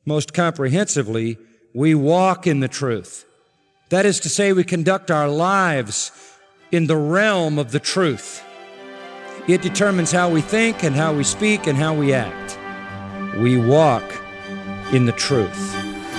Most comprehensively, we walk in the truth. That is to say, we conduct our lives in the realm of the truth. It determines how we think and how we speak and how we act. We walk in the truth.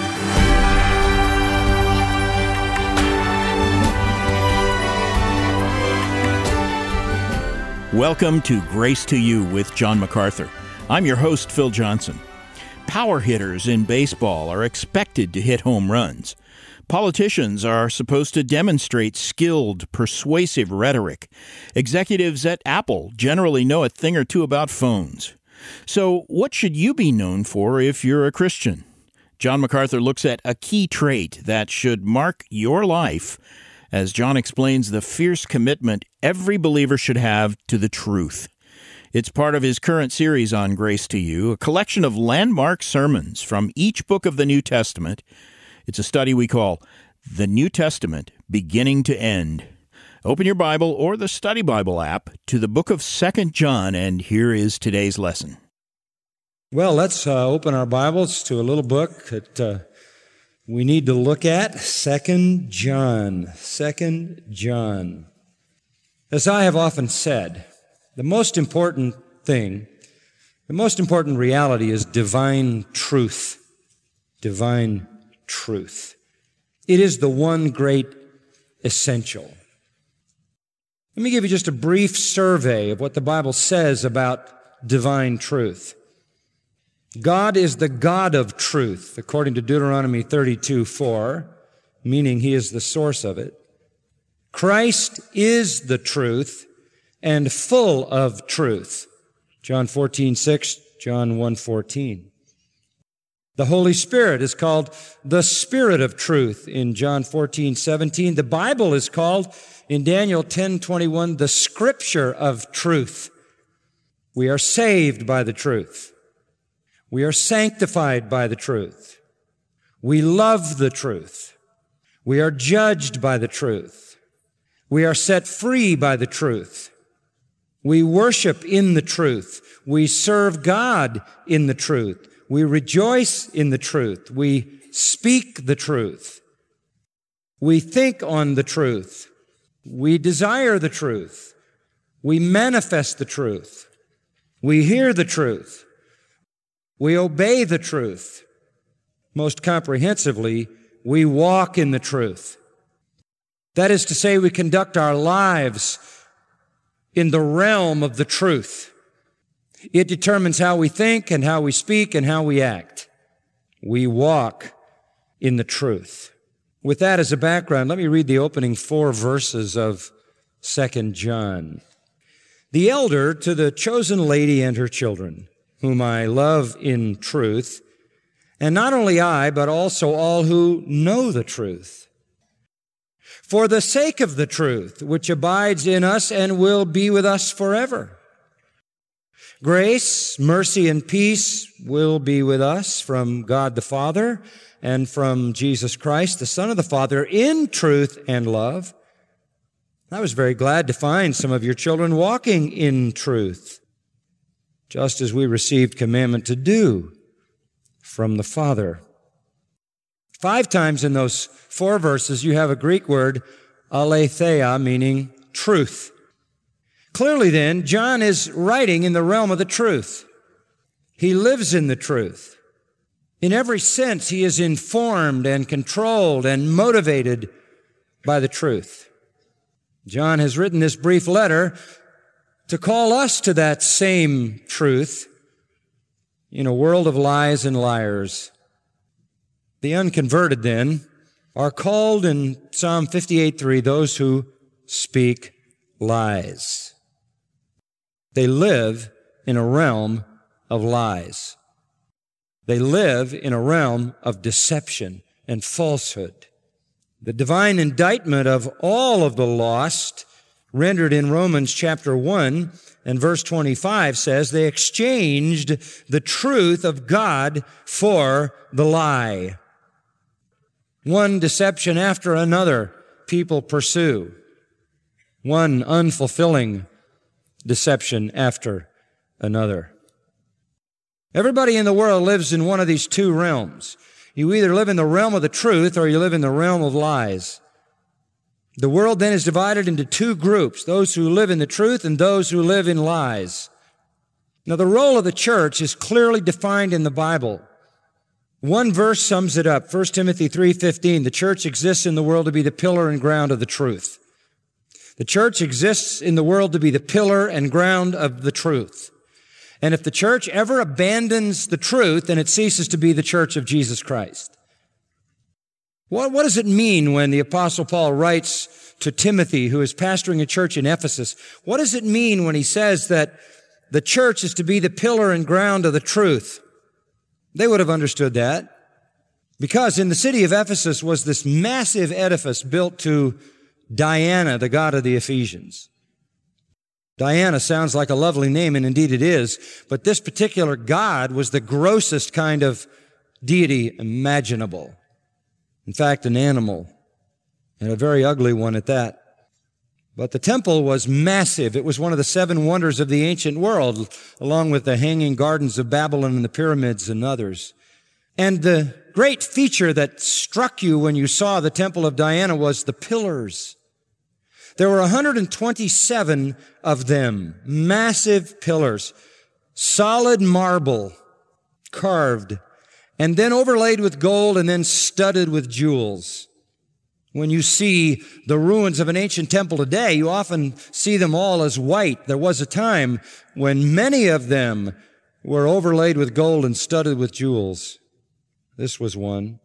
Welcome to Grace to You with John MacArthur. I'm your host, Phil Johnson. Power hitters in baseball are expected to hit home runs. Politicians are supposed to demonstrate skilled, persuasive rhetoric. Executives at Apple generally know a thing or two about phones. So what should you be known for if you're a Christian? John MacArthur looks at a key trait that should mark your life as John explains the fierce commitment every believer should have to the truth. It's part of his current series on Grace to You, a collection of landmark sermons from each book of the New Testament. It's a study we call The New Testament, Beginning to End. Open your Bible or the Study Bible app to the book of 2 John, and here is today's lesson. Well, let's open our Bibles to a little book that we need to look at, 2 John. 2 John. As I have often said, the most important thing, the most important reality is divine truth. Divine truth. It is the one great essential. Let me give you just a brief survey of what the Bible says about divine truth. God is the God of truth, according to Deuteronomy 32:4, meaning He is the source of it. Christ is the truth and full of truth. John 14:6, John 1:14. The Holy Spirit is called the Spirit of truth in John 14:17. The Bible is called in Daniel 10:21 the Scripture of truth. We are saved by the truth. We are sanctified by the truth. We love the truth. We are judged by the truth. We are set free by the truth. We worship in the truth. We serve God in the truth. We rejoice in the truth. We speak the truth. We think on the truth. We desire the truth. We manifest the truth. We hear the truth. We obey the truth. Most comprehensively, we walk in the truth. That is to say, we conduct our lives in the realm of the truth. It determines how we think and how we speak and how we act. We walk in the truth. With that as a background, let me read the opening 4 verses of 2 John. The elder to the chosen lady and her children, whom I love in truth, and not only I, but also all who know the truth. For the sake of the truth, which abides in us and will be with us forever. Grace, mercy, and peace will be with us from God the Father and from Jesus Christ, the Son of the Father, in truth and love. I was very glad to find some of your children walking in truth, just as we received commandment to do from the Father. 5 times in those 4 verses, you have a Greek word, aletheia, meaning truth. Clearly then, John is writing in the realm of the truth. He lives in the truth. In every sense, he is informed and controlled and motivated by the truth. John has written this brief letter to call us to that same truth in a world of lies and liars. The unconverted, then, are called in Psalm 58:3 those who speak lies. They live in a realm of lies. They live in a realm of deception and falsehood. The divine indictment of all of the lost, rendered in Romans chapter 1 and verse 25, says they exchanged the truth of God for the lie. One deception after another people pursue. One unfulfilling deception after another. Everybody in the world lives in one of these two realms. You either live in the realm of the truth or you live in the realm of lies. The world then is divided into two groups, those who live in the truth and those who live in lies. Now, the role of the church is clearly defined in the Bible. One verse sums it up, 1 Timothy 3:15. The church exists in the world to be the pillar and ground of the truth. The church exists in the world to be the pillar and ground of the truth. And if the church ever abandons the truth, then it ceases to be the church of Jesus Christ. What does it mean when the Apostle Paul writes to Timothy, who is pastoring a church in Ephesus? What does it mean when he says that the church is to be the pillar and ground of the truth? They would have understood that, because in the city of Ephesus was this massive edifice built to Diana, the god of the Ephesians. Diana sounds like a lovely name, and indeed it is, but this particular god was the grossest kind of deity imaginable. In fact, an animal, and a very ugly one at that. But the temple was massive. It was one of the 7 wonders of the ancient world, along with the Hanging Gardens of Babylon and the pyramids and others. And the great feature that struck you when you saw the temple of Diana was the pillars. There were 127 of them, massive pillars, solid marble, carved, and then overlaid with gold and then studded with jewels. When you see the ruins of an ancient temple today, you often see them all as white. There was a time when many of them were overlaid with gold and studded with jewels. This was one.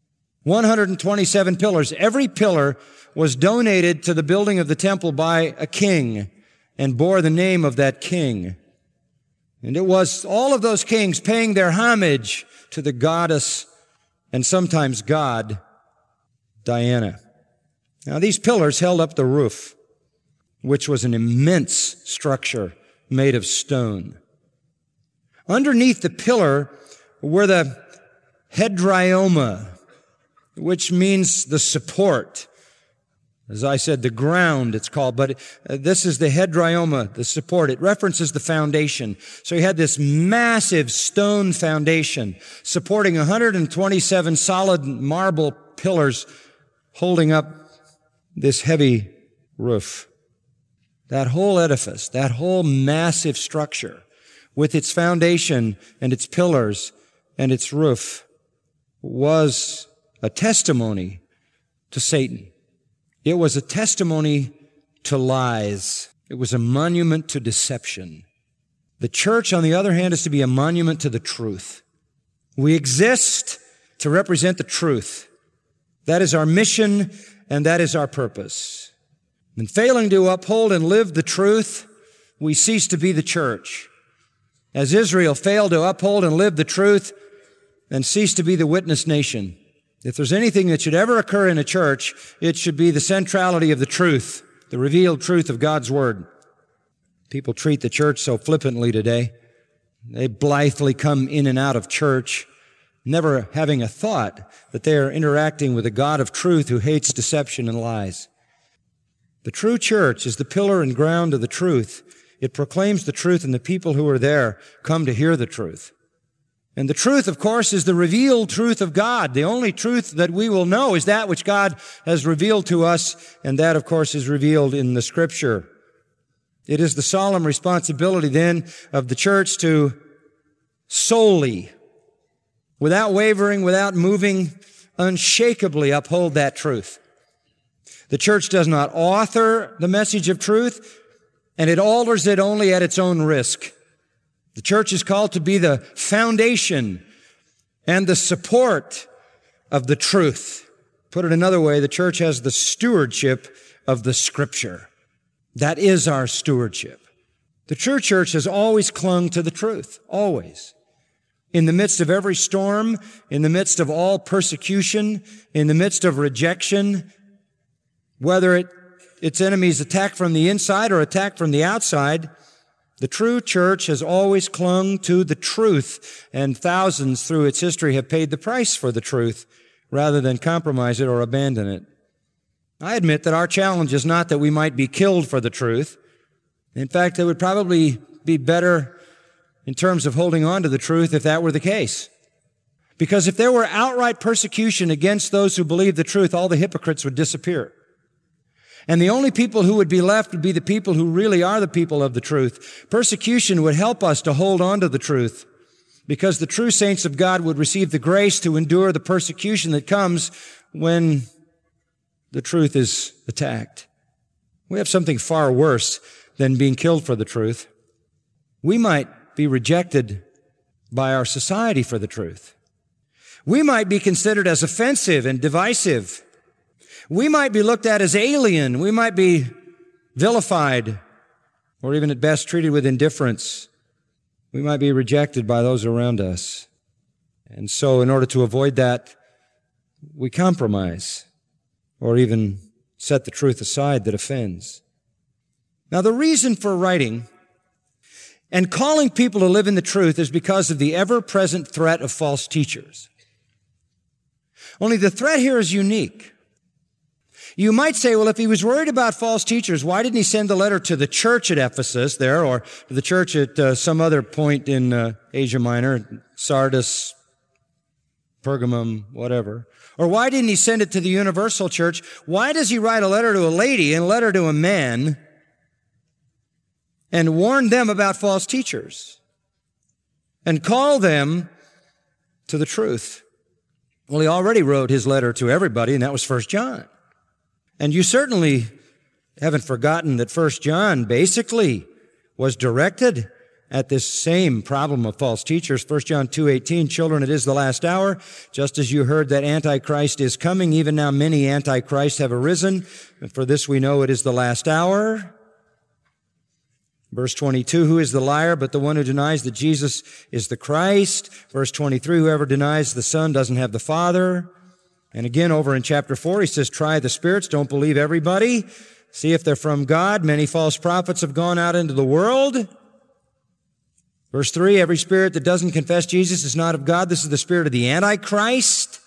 127 pillars. Every pillar was donated to the building of the temple by a king and bore the name of that king. And it was all of those kings paying their homage to the goddess and sometimes god, Diana. Now, these pillars held up the roof, which was an immense structure made of stone. Underneath the pillar were the hedryoma, which means the support. As I said, the ground it's called, but this is the hedryoma, the support. It references the foundation. So you had this massive stone foundation supporting 127 solid marble pillars holding up this heavy roof. That whole edifice, that whole massive structure with its foundation and its pillars and its roof was a testimony to Satan. It was a testimony to lies. It was a monument to deception. The church, on the other hand, is to be a monument to the truth. We exist to represent the truth. That is our mission, and that is our purpose. In failing to uphold and live the truth, we cease to be the church. As Israel failed to uphold and live the truth, and cease to be the witness nation. If there's anything that should ever occur in a church, it should be the centrality of the truth, the revealed truth of God's Word. People treat the church so flippantly today. They blithely come in and out of church, never having a thought that they are interacting with a God of truth who hates deception and lies. The true church is the pillar and ground of the truth. It proclaims the truth, and the people who are there come to hear the truth. And the truth, of course, is the revealed truth of God. The only truth that we will know is that which God has revealed to us, and that, of course, is revealed in the Scripture. It is the solemn responsibility, then, of the church to solely, without wavering, without moving, unshakably uphold that truth. The church does not author the message of truth, and it alters it only at its own risk. The church is called to be the foundation and the support of the truth. Put it another way, the church has the stewardship of the Scripture. That is our stewardship. The true church has always clung to the truth, always. In the midst of every storm, in the midst of all persecution, in the midst of rejection, whether its enemies attack from the inside or attack from the outside, the true church has always clung to the truth, and thousands through its history have paid the price for the truth rather than compromise it or abandon it. I admit that our challenge is not that we might be killed for the truth. In fact, it would probably be better in terms of holding on to the truth if that were the case. Because if there were outright persecution against those who believe the truth, all the hypocrites would disappear. And the only people who would be left would be the people who really are the people of the truth. Persecution would help us to hold on to the truth, because the true saints of God would receive the grace to endure the persecution that comes when the truth is attacked. We have something far worse than being killed for the truth. We might be rejected by our society for the truth. We might be considered as offensive and divisive. We might be looked at as alien. We might be vilified, or even at best treated with indifference. We might be rejected by those around us. And so in order to avoid that, we compromise, or even set the truth aside that offends. Now, the reason for writing and calling people to live in the truth is because of the ever-present threat of false teachers. Only the threat here is unique. You might say, well, if he was worried about false teachers, why didn't he send the letter to the church at Ephesus there, or to the church at some other point in Asia Minor, Sardis, Pergamum, whatever? Or why didn't he send it to the universal church? Why does he write a letter to a lady and a letter to a man and warn them about false teachers and call them to the truth? Well, he already wrote his letter to everybody, and that was 1 John. And you certainly haven't forgotten that 1 John basically was directed at this same problem of false teachers. 1 John 2:18, children, it is the last hour. Just as you heard that Antichrist is coming, even now many Antichrists have arisen. And for this we know it is the last hour. Verse 22, who is the liar but the one who denies that Jesus is the Christ? Verse 23, whoever denies the Son doesn't have the Father. And again, over in chapter 4, he says, try the spirits, don't believe everybody. See if they're from God. Many false prophets have gone out into the world. Verse 3, every spirit that doesn't confess Jesus is not of God. This is the spirit of the Antichrist.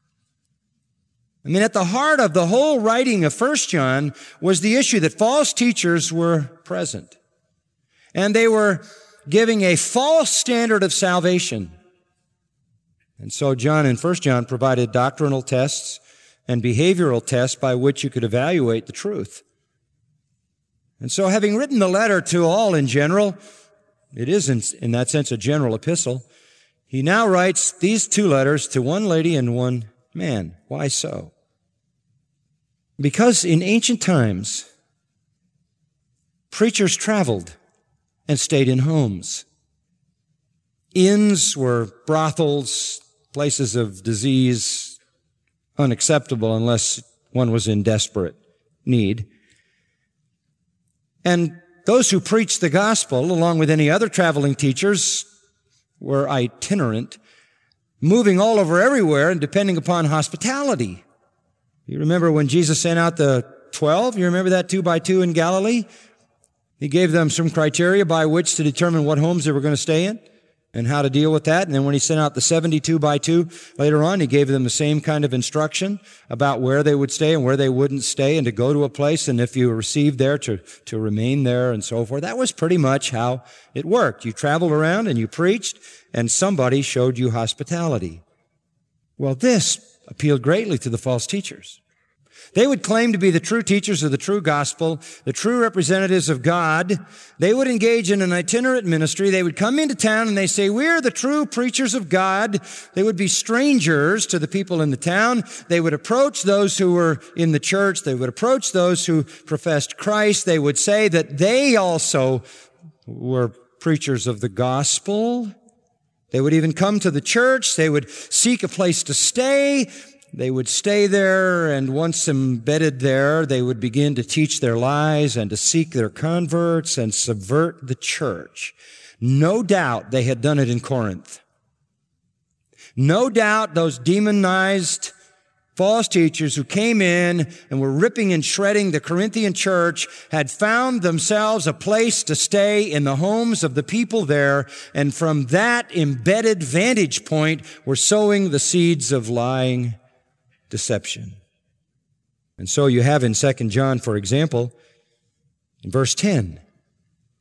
I mean, at the heart of the whole writing of 1 John was the issue that false teachers were present. And they were giving a false standard of salvation. And so John in 1 John provided doctrinal tests and behavioral tests by which you could evaluate the truth. And so having written the letter to all in general, it is in that sense a general epistle, he now writes these two letters to one lady and one man. Why so? Because in ancient times, preachers traveled and stayed in homes. Inns were brothels, places of disease, unacceptable unless one was in desperate need. And those who preached the gospel, along with any other traveling teachers, were itinerant, moving all over everywhere and depending upon hospitality. You remember when Jesus sent out the 12? You remember that 2 by 2 in Galilee? He gave them some criteria by which to determine what homes they were going to stay in and how to deal with that. And then when he sent out the 72 by 2 later on, he gave them the same kind of instruction about where they would stay and where they wouldn't stay, and to go to a place, and if you were received there, to remain there and so forth. That was pretty much how it worked. You traveled around and you preached, and somebody showed you hospitality. Well, this appealed greatly to the false teachers. They would claim to be the true teachers of the true gospel, the true representatives of God. They would engage in an itinerant ministry. They would come into town and they say, we're the true preachers of God. They would be strangers to the people in the town. They would approach those who were in the church. They would approach those who professed Christ. They would say that they also were preachers of the gospel. They would even come to the church. They would seek a place to stay. They would stay there, and once embedded there, they would begin to teach their lies and to seek their converts and subvert the church. No doubt they had done it in Corinth. No doubt those demonized false teachers who came in and were ripping and shredding the Corinthian church had found themselves a place to stay in the homes of the people there, and from that embedded vantage point were sowing the seeds of lying deception. And so you have in 2 John, for example, in verse 10,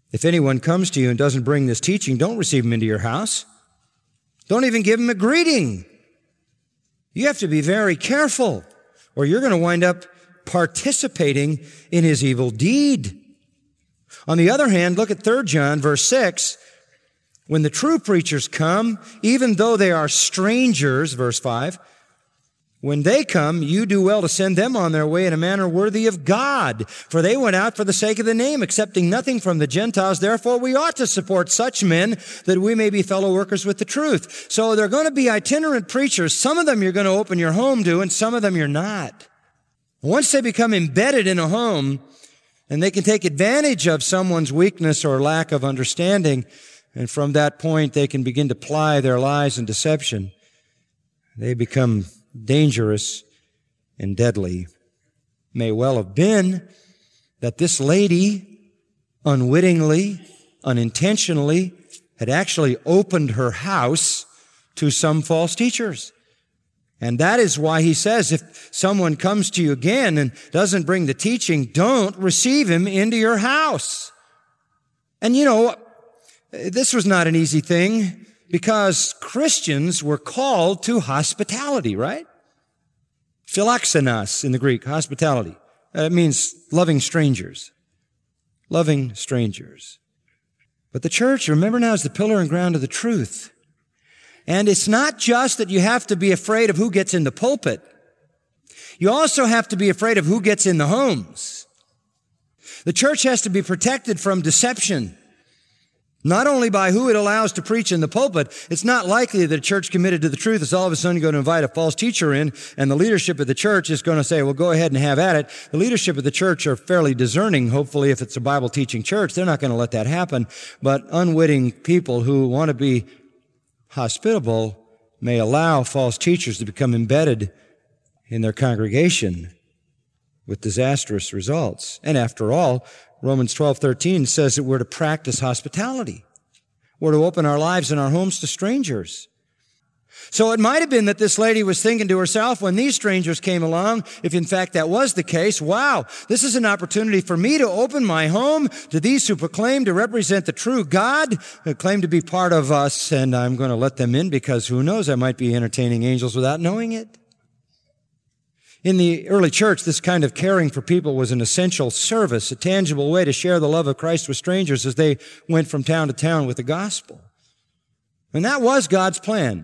If anyone comes to you and doesn't bring this teaching, don't receive him into your house. Don't even give him a greeting. You have to be very careful, or you're going to wind up participating in his evil deed. On the other hand, look at 3 John, verse 6. When the true preachers come, even though they are strangers, verse 5, when they come, you do well to send them on their way in a manner worthy of God. For they went out for the sake of the name, accepting nothing from the Gentiles. Therefore, we ought to support such men that we may be fellow workers with the truth. So they're going to be itinerant preachers. Some of them you're going to open your home to, and some of them you're not. Once they become embedded in a home, and they can take advantage of someone's weakness or lack of understanding, and from that point they can begin to ply their lies and deception, they become dangerous and deadly. May well have been that this lady unwittingly, unintentionally, had actually opened her house to some false teachers. And that is why he says, if someone comes to you again and doesn't bring the teaching, don't receive him into your house. And this was not an easy thing, because Christians were called to hospitality, right? Philoxenos in the Greek, hospitality. It means loving strangers. Loving strangers. But the church, remember now, is the pillar and ground of the truth. And it's not just that you have to be afraid of who gets in the pulpit. You also have to be afraid of who gets in the homes. The church has to be protected from deception. Not only by who it allows to preach in the pulpit. It's not likely that a church committed to the truth is all of a sudden going to invite a false teacher in, and the leadership of the church is going to say, well, go ahead and have at it. The leadership of the church are fairly discerning. Hopefully, if it's a Bible teaching church, they're not going to let that happen. But unwitting people who want to be hospitable may allow false teachers to become embedded in their congregation with disastrous results. And after all, Romans 12:13 says that we're to practice hospitality. We're to open our lives and our homes to strangers. So it might have been that this lady was thinking to herself when these strangers came along, if in fact that was the case, wow, this is an opportunity for me to open my home to these who proclaim to represent the true God, who claim to be part of us, and I'm going to let them in because who knows, I might be entertaining angels without knowing it. In the early church, this kind of caring for people was an essential service, a tangible way to share the love of Christ with strangers as they went from town to town with the gospel. And that was God's plan.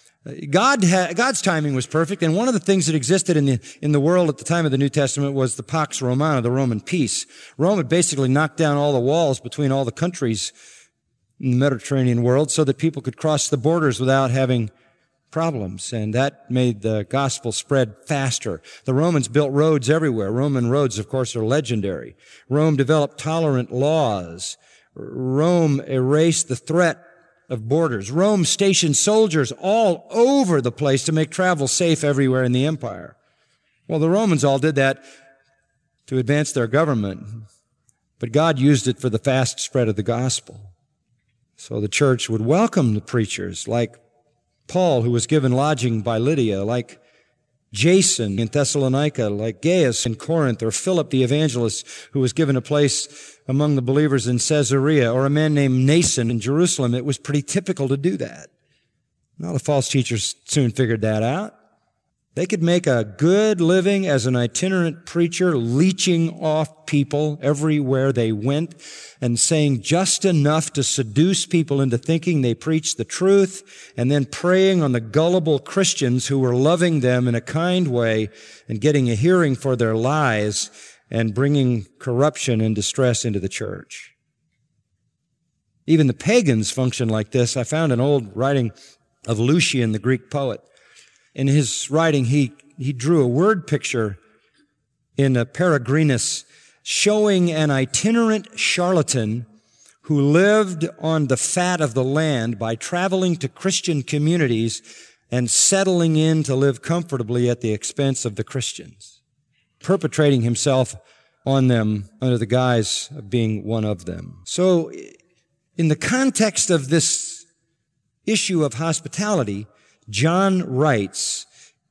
God's timing was perfect, and one of the things that existed in the world at the time of the New Testament was the Pax Romana, the Roman peace. Rome had basically knocked down all the walls between all the countries in the Mediterranean world so that people could cross the borders without having problems, and that made the gospel spread faster. The Romans built roads everywhere. Roman roads, of course, are legendary. Rome developed tolerant laws. Rome erased the threat of borders. Rome stationed soldiers all over the place to make travel safe everywhere in the empire. Well, the Romans all did that to advance their government, but God used it for the fast spread of the gospel. So the church would welcome the preachers like Paul, who was given lodging by Lydia, like Jason in Thessalonica, like Gaius in Corinth, or Philip the evangelist, who was given a place among the believers in Caesarea, or a man named Nason in Jerusalem. It was pretty typical to do that. Now, the false teachers soon figured that out. They could make a good living as an itinerant preacher, leeching off people everywhere they went and saying just enough to seduce people into thinking they preached the truth, and then preying on the gullible Christians who were loving them in a kind way and getting a hearing for their lies and bringing corruption and distress into the church. Even the pagans functioned like this. I found an old writing of Lucian, the Greek poet. In his writing, he drew a word picture in a Peregrinus showing an itinerant charlatan who lived on the fat of the land by traveling to Christian communities and settling in to live comfortably at the expense of the Christians, perpetrating himself on them under the guise of being one of them. So, in the context of this issue of hospitality, John writes,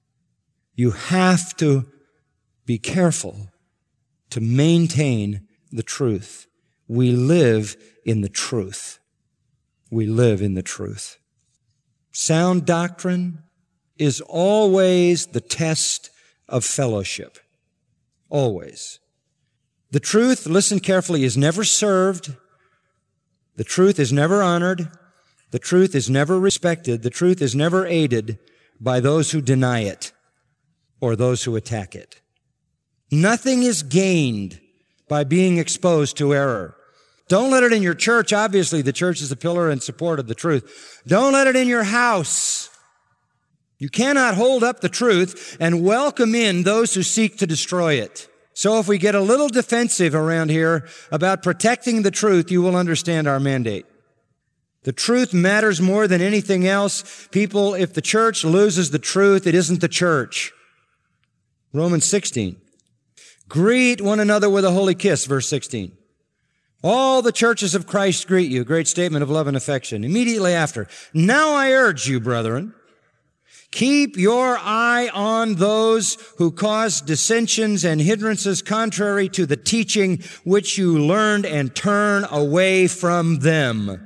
you have to be careful to maintain the truth. we live in the truth. We live in the truth. Sound doctrine is always the test of fellowship. Always. The truth, listen carefully, is never served. The truth is never honored. The truth is never respected. The truth is never aided by those who deny it or those who attack it. Nothing is gained by being exposed to error. Don't let it in your church. Obviously, the church is the pillar and support of the truth. Don't let it in your house. You cannot hold up the truth and welcome in those who seek to destroy it. So if we get a little defensive around here about protecting the truth, you will understand our mandate. The truth matters more than anything else. People, if the church loses the truth, it isn't the church. Romans 16. Greet one another with a holy kiss, verse 16. All the churches of Christ greet you. Great statement of love and affection. Immediately after, now I urge you, brethren, keep your eye on those who cause dissensions and hindrances contrary to the teaching which you learned, and turn away from them.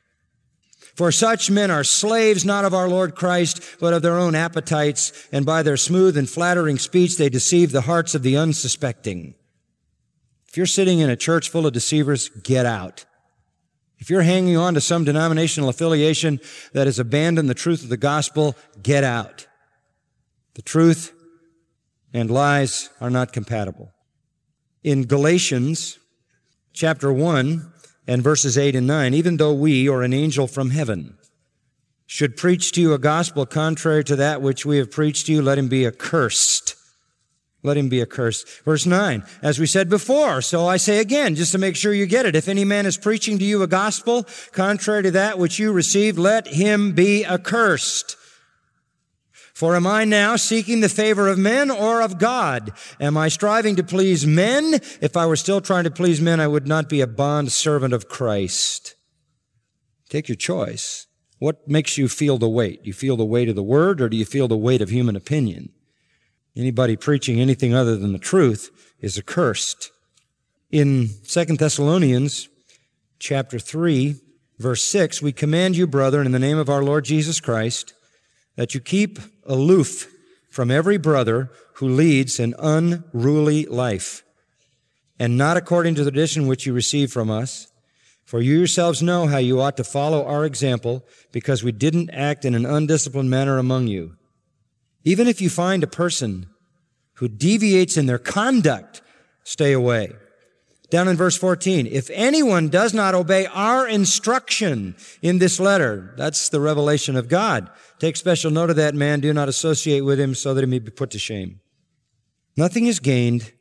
For such men are slaves not of our Lord Christ, but of their own appetites, and by their smooth and flattering speech they deceive the hearts of the unsuspecting. If you're sitting in a church full of deceivers, get out. If you're hanging on to some denominational affiliation that has abandoned the truth of the gospel, get out. The truth and lies are not compatible. In Galatians chapter 1 and verses 8 and 9, even though we, or an angel from heaven, should preach to you a gospel contrary to that which we have preached to you, let him be accursed. Let him be accursed. Verse 9, as we said before, so I say again, just to make sure you get it, if any man is preaching to you a gospel contrary to that which you received, let him be accursed. For am I now seeking the favor of men or of God? Am I striving to please men? If I were still trying to please men, I would not be a bond servant of Christ. Take your choice. What makes you feel the weight? Do you feel the weight of the word, or do you feel the weight of human opinion? Anybody preaching anything other than the truth is accursed. In 2 Thessalonians chapter 3, verse 6, we command you, brethren, in the name of our Lord Jesus Christ, that you keep aloof from every brother who leads an unruly life, and not according to the tradition which you received from us. For you yourselves know how you ought to follow our example, because we didn't act in an undisciplined manner among you. Even if you find a person who deviates in their conduct, stay away. Down in verse 14, if anyone does not obey our instruction in this letter, that's the revelation of God. Take special note of that man. Do not associate with him so that he may be put to shame. Nothing is gained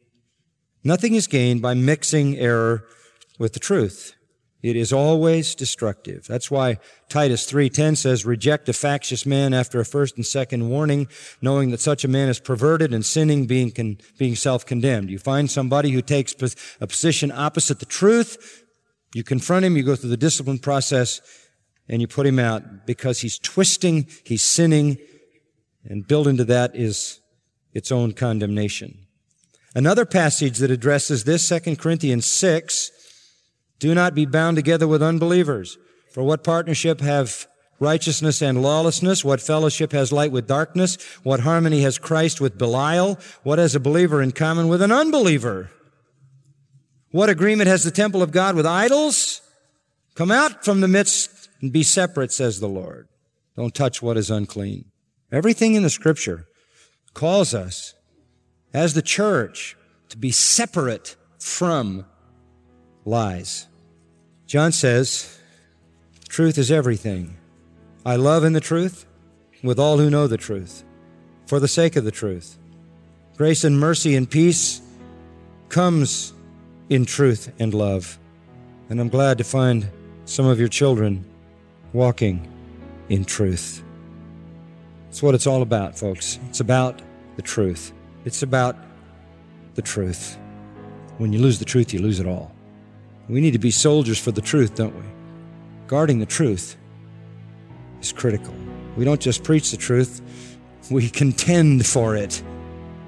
by mixing error with the truth. It is always destructive. That's why Titus 3:10 says, reject a factious man after a first and second warning, knowing that such a man is perverted and sinning, being self-condemned. You find somebody who takes a position opposite the truth, you confront him, you go through the discipline process, and you put him out because he's twisting, he's sinning, and built into that is its own condemnation. Another passage that addresses this, 2 Corinthians 6, do not be bound together with unbelievers. For what partnership have righteousness and lawlessness? What fellowship has light with darkness? What harmony has Christ with Belial? What has a believer in common with an unbeliever? What agreement has the temple of God with idols? Come out from the midst and be separate, says the Lord. Don't touch what is unclean. Everything in the Scripture calls us, as the church, to be separate from lies. John says, truth is everything. I love in the truth with all who know the truth, for the sake of the truth. Grace and mercy and peace comes in truth and love. And I'm glad to find some of your children walking in truth. It's what it's all about, folks. It's about the truth. It's about the truth. When you lose the truth, you lose it all. We need to be soldiers for the truth, don't we? Guarding the truth is critical. We don't just preach the truth, we contend for it.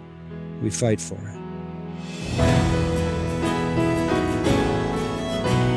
We fight for it.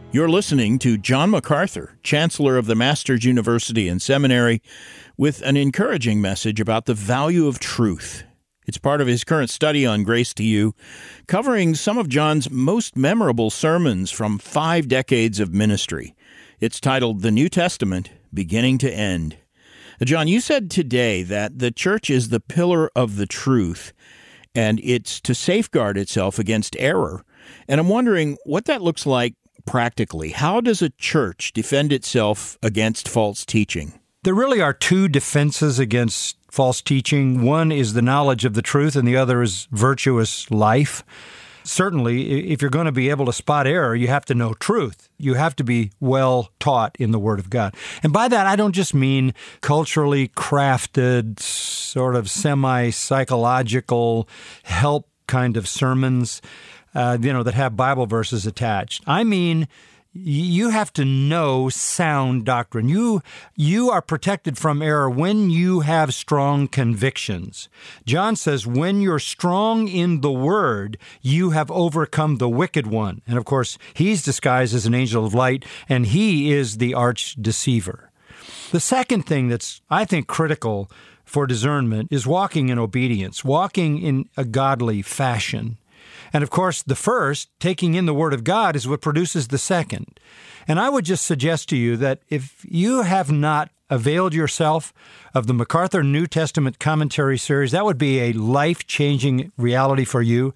You're listening to John MacArthur, Chancellor of the Masters University and Seminary, with an encouraging message about the value of truth. It's part of his current study on Grace to You, covering some of John's most memorable sermons from 5 decades of ministry. It's titled The New Testament, Beginning to End. John, you said today that the church is the pillar of the truth, and it's to safeguard itself against error. And I'm wondering what that looks like practically. How does a church defend itself against false teaching? There really are 2 defenses against false teaching. One is the knowledge of the truth, and the other is virtuous life. Certainly, if you're going to be able to spot error, you have to know truth. You have to be well taught in the Word of God. And by that, I don't just mean culturally crafted, sort of semi-psychological help kind of sermons, that have Bible verses attached. I mean, you have to know sound doctrine. You are protected from error when you have strong convictions. John says, when you're strong in the Word, you have overcome the wicked one. And of course, he's disguised as an angel of light, and he is the arch deceiver. The second thing that's, I think, critical for discernment is walking in obedience, walking in a godly fashion. And of course, the first, taking in the Word of God, is what produces the second. And I would just suggest to you that if you have not availed yourself of the MacArthur New Testament Commentary Series, that would be a life-changing reality for you.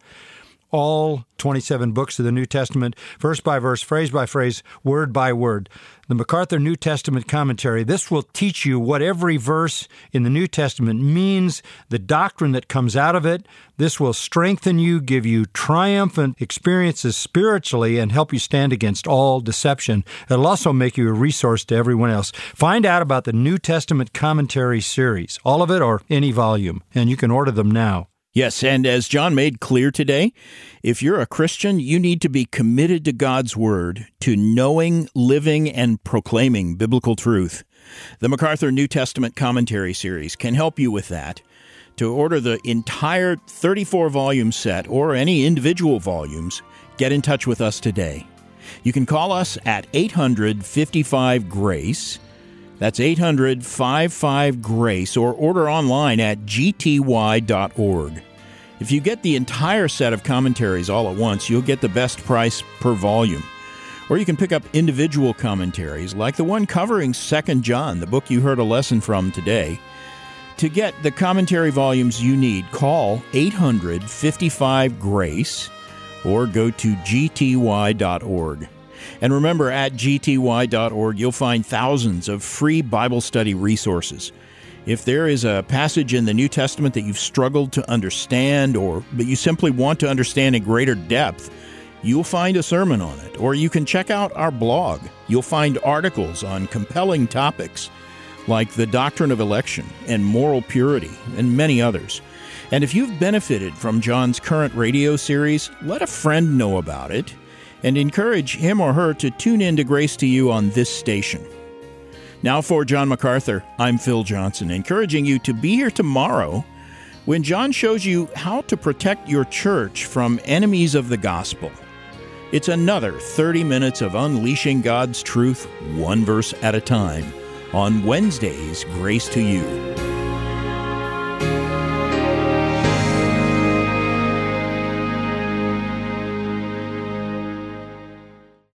All 27 books of the New Testament, verse by verse, phrase by phrase, word by word. The MacArthur New Testament Commentary, this will teach you what every verse in the New Testament means, the doctrine that comes out of it. This will strengthen you, give you triumphant experiences spiritually, and help you stand against all deception. It'll also make you a resource to everyone else. Find out about the New Testament Commentary Series, all of it or any volume, and you can order them now. Yes, and as John made clear today, if you're a Christian, you need to be committed to God's Word, to knowing, living, and proclaiming biblical truth. The MacArthur New Testament Commentary Series can help you with that. To order the entire 34-volume set or any individual volumes, get in touch with us today. You can call us at 800-55-GRACE. That's 800-55-GRACE, or order online at gty.org. If you get the entire set of commentaries all at once, you'll get the best price per volume. Or you can pick up individual commentaries, like the one covering 2 John, the book you heard a lesson from today. To get the commentary volumes you need, call 800-55-GRACE or go to gty.org. And remember, at gty.org, you'll find thousands of free Bible study resources. If there is a passage in the New Testament that you've struggled to understand, but you simply want to understand in greater depth, you'll find a sermon on it. Or you can check out our blog. You'll find articles on compelling topics like the doctrine of election and moral purity and many others. And if you've benefited from John's current radio series, let a friend know about it, and encourage him or her to tune in to Grace to You on this station. Now for John MacArthur, I'm Phil Johnson, encouraging you to be here tomorrow when John shows you how to protect your church from enemies of the gospel. It's another 30 minutes of unleashing God's truth, one verse at a time, on Wednesday's Grace to You.